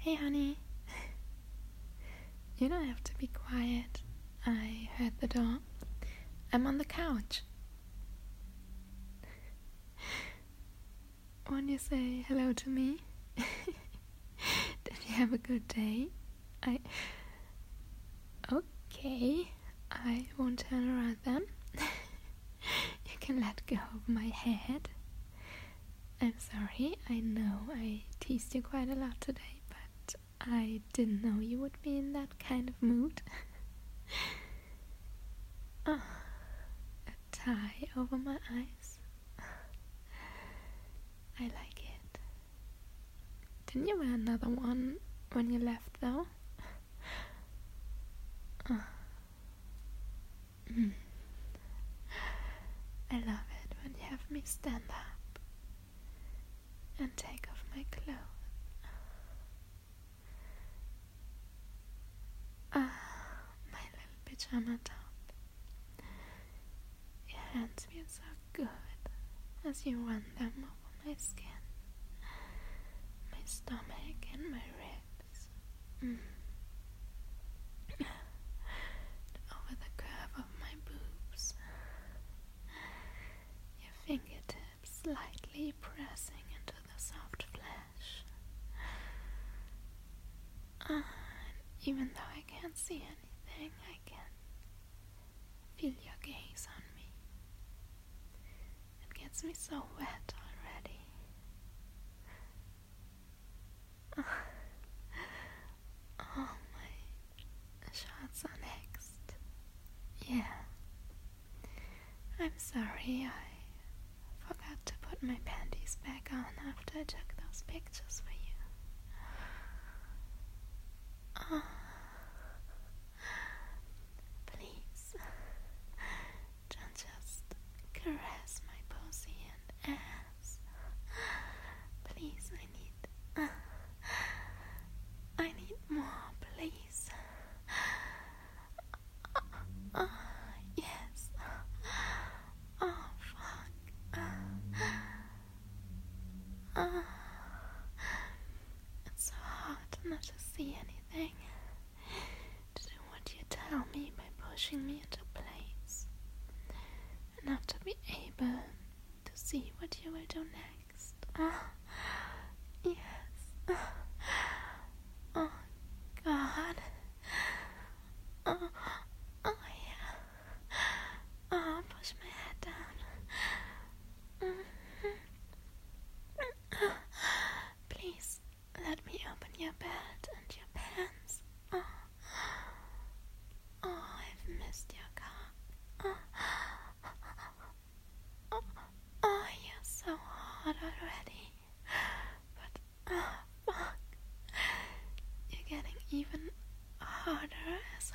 Hey honey, you don't have to be quiet. I heard the door. I'm on the couch. Won't you say hello to me? Did you have a good day? Okay, I won't turn around then. You can let go of my head. I'm sorry, I know I teased you quite a lot today, but I didn't know you would be in that kind of mood. A tie over my eyes. I like it. Didn't you wear another one when you left though? I love it when you have me stand up and take off my clothes. My little pajama top. Your hands feel so good as you run them over my skin, my stomach and my ribs. Over the curve of my boobs. Your fingertips lightly pressing into the soft flesh. And even though I can't see anything, I can feel your gaze on me. It gets me so wet already. Oh, my shorts are next. Yeah. I'm sorry, I forgot to put my panties back on after I took those pictures for you. Please, don't just caress my pussy and ass. Please, I need more, please. Yes. Oh, fuck. It's so hard not to see anything. To do what you tell me by pushing me into place. And not to be able to see what you will do next. Yes. Oh, God. Oh, yeah. Oh, push my head down. Please, let me open your bed and your pants. I've missed your cock. You're so hot already. But, fuck. You're getting even harder as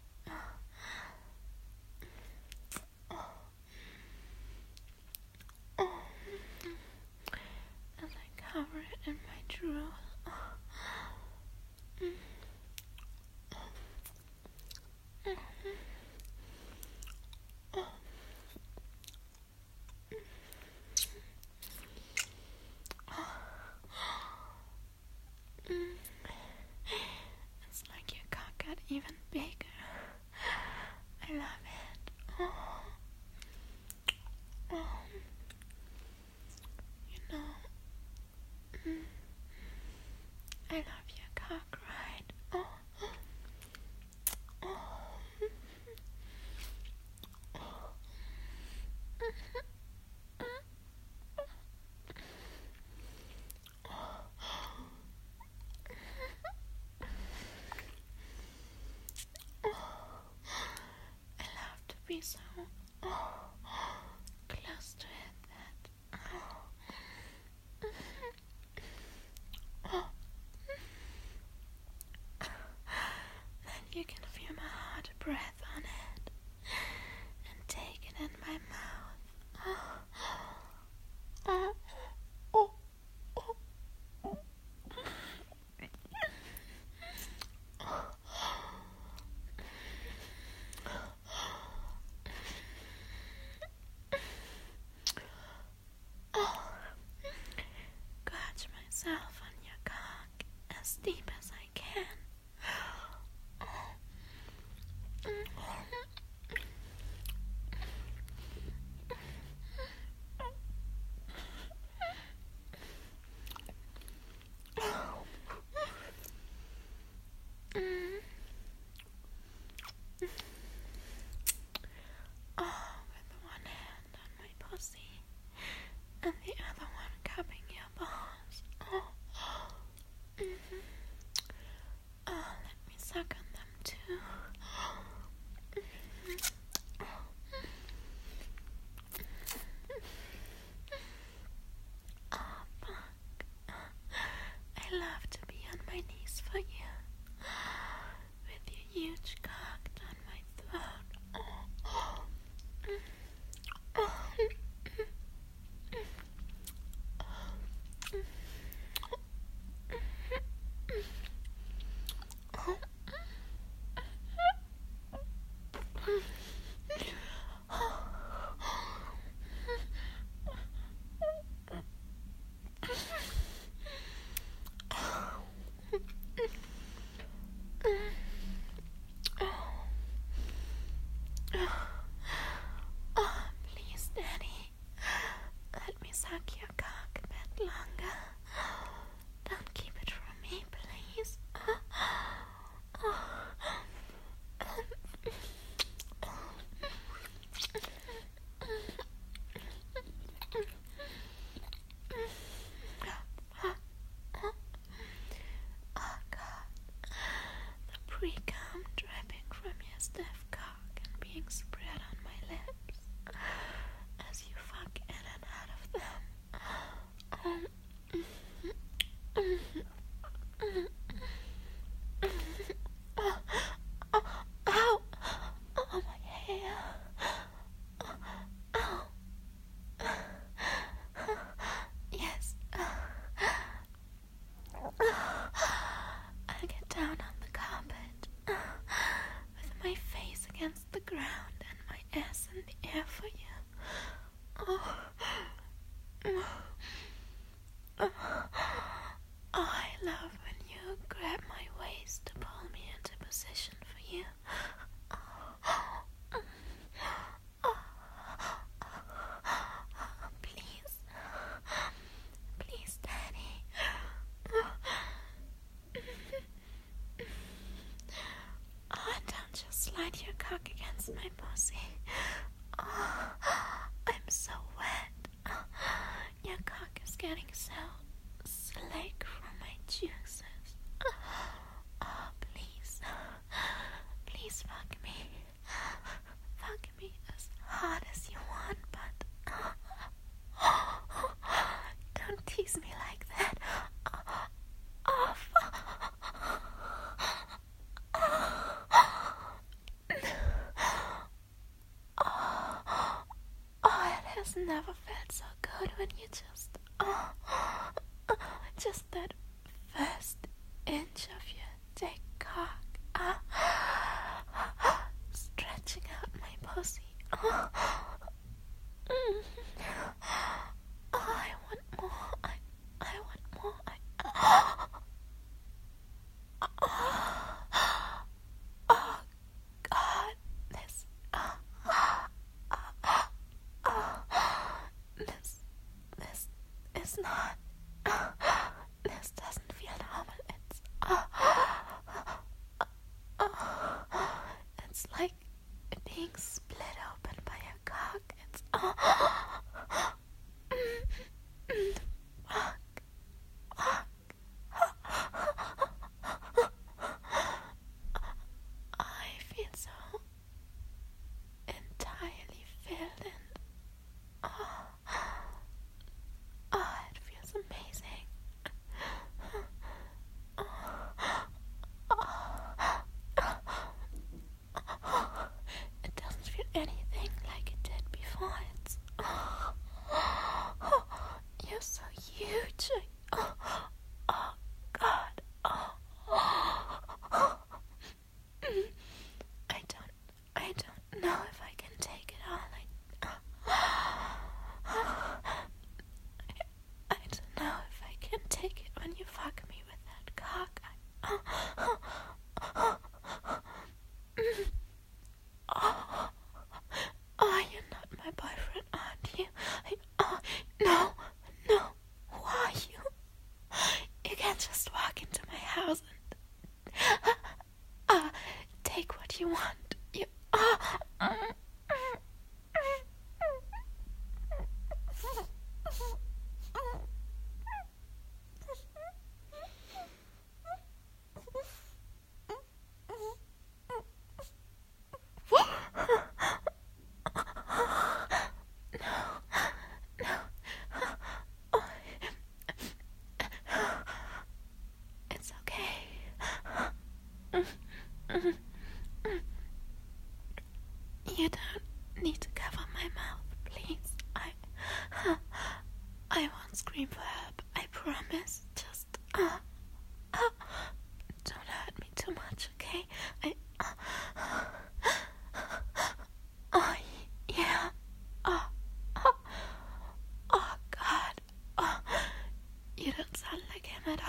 I cover it in my drool. It's like your cock got even bigger. I love it. You know, I love your cock, right? I love to be so close to it that then you can feel my hot breath on it and take it in my mouth. Gorge myself on your cock as deep as Mm. Oh, with one hand on my pussy and the other one cupping your balls. Oh. Mm-hmm. Oh, let me suck on them too. Oh, fuck. I love to be on my knees for you, with your huge cock down my throat. Oh, please, Daddy, let me suck your cock a bit longer. Don't keep it from me, please. Oh, God. The pre-cum dripping from your stiff cock and being spread on my lips as you fuck in and out of them. Ow! Oh, my hair. Ow. Yes. I'll get down on the carpet with my face against the ground and my ass in the air for you. Oh, I love when you grab my waist to pull me into position for you. Please. Please, Daddy. Oh, don't just slide your cock against my pussy. Oh, I'm so wet. Your cock is getting so slick from my juices. Oh, please. Please fuck me. Fuck me as hard as you want, but don't tease me like that. It has never felt so good when you just that first inch of your dick cock stretching out my pussy. I want more. I want more. Oh, God, this is not. This doesn't feel normal. It's like being split open by a cock. It's fuck.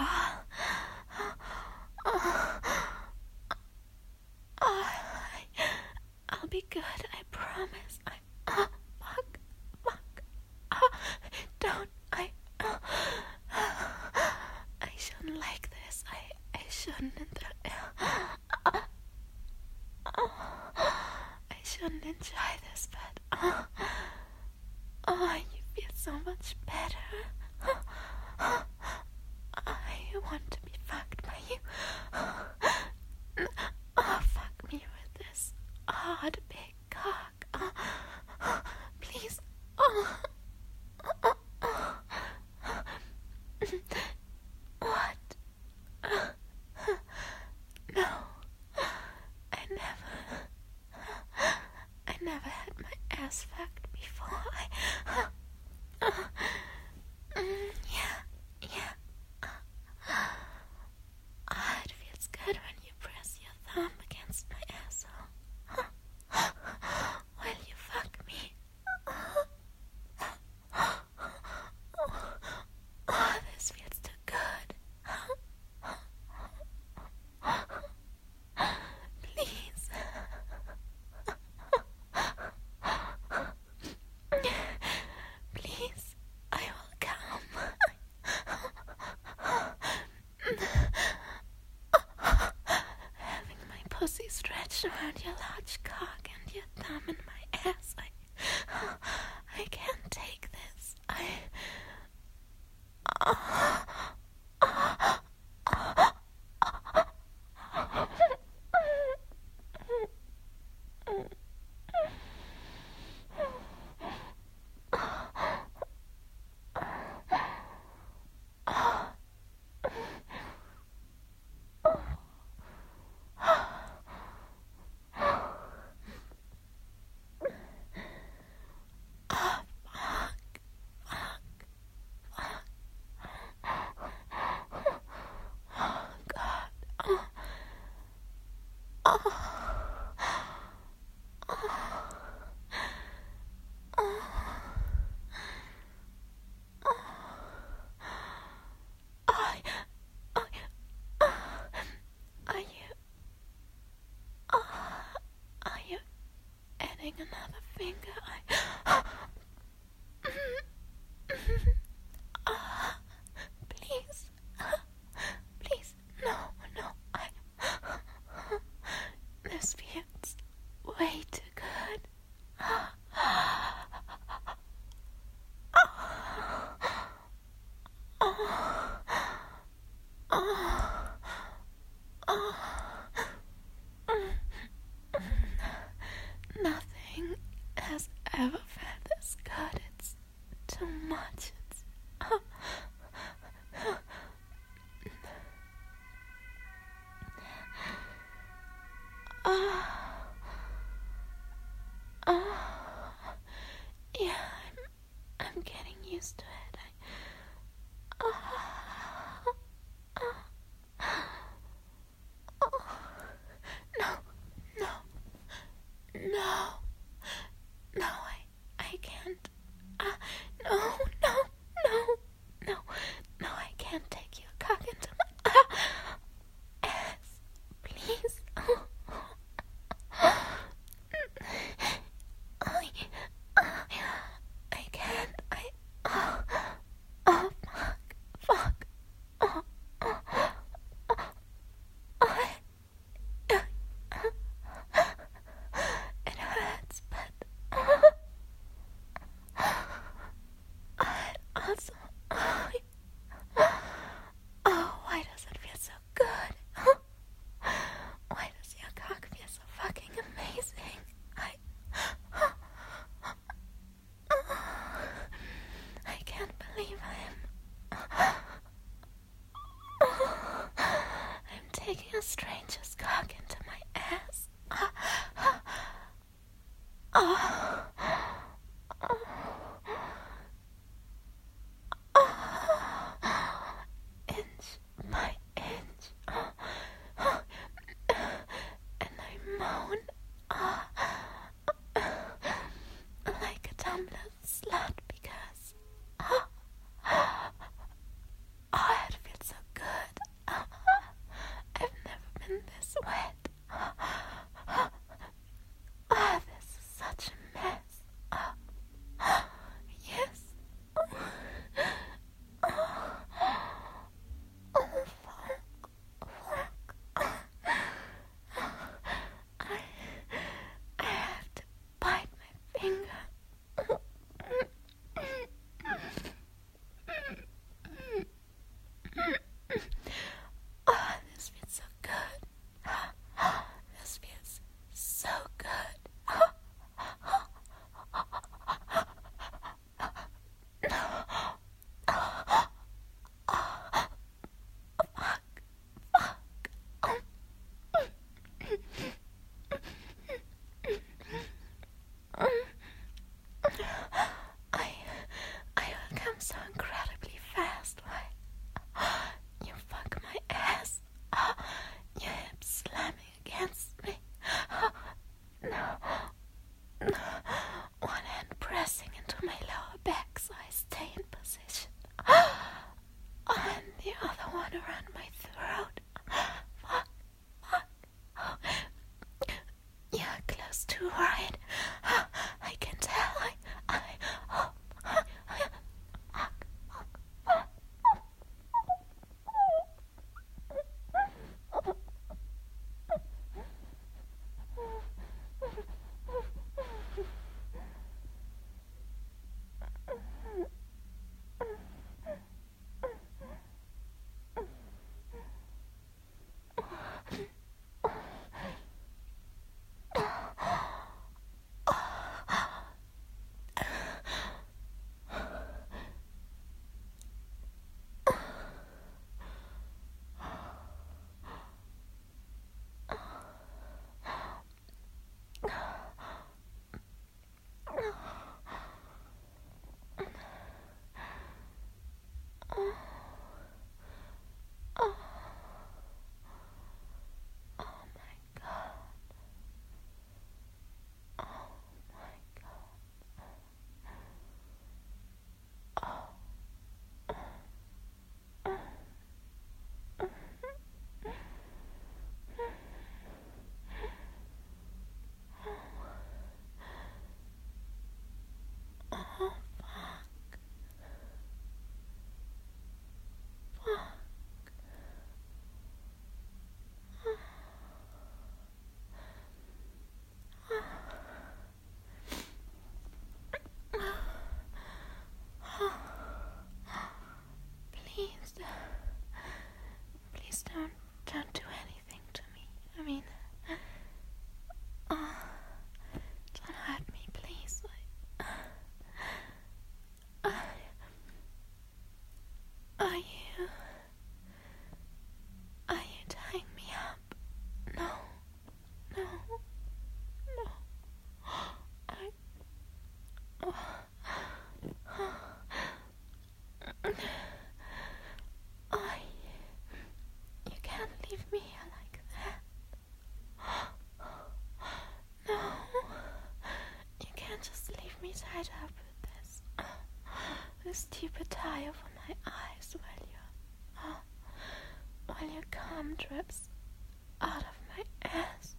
I'll be good, I promise. Don't, I shouldn't like this. I shouldn't. I shouldn't enjoy this, but you feel so much better. I want to be fucked by you. Fuck me with this hard big cock. Please. What? No. I never had my ass fucked before. Yeah. It feels good when you press your thumb against my asshole. While you fuck me. This feels too good. Please. Please, I will come. Having my pussy stretched around your large cock and your thumb in my ass, I can't take this. Are you adding another finger? Please, no, this feels way too good. Nothing has ever felt this good. It's too much. Yeah, I'm getting used to it. No, I can't. No, I can't take your cock into my ass. Please. I can't. Fuck. It hurts, but also, why does it feel so good? Why does your cock feel so fucking amazing? I can't believe I'm taking a stranger's cock into my ass. Inch by inch. And I moan like a Tumblr slut because it feels so good. throat. Fuck. You're close to right. I can tell. Please don't do anything to me. I mean, don't hurt me, please. Are you tying me up? No. You can't leave me here like that. No. You can't just leave me tied up with this stupid tie over my eyes while your cum drips out of my ass.